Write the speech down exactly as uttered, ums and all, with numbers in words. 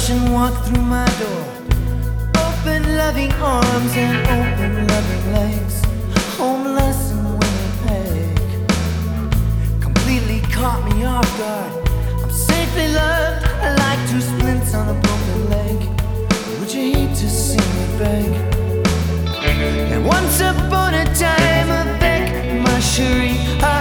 Russian walk through my door. Open loving arms and open loving legs. Homeless and Winnipeg completely caught me off guard. I'm safely loved, like two splints on a broken leg. Would you hate to see me beg?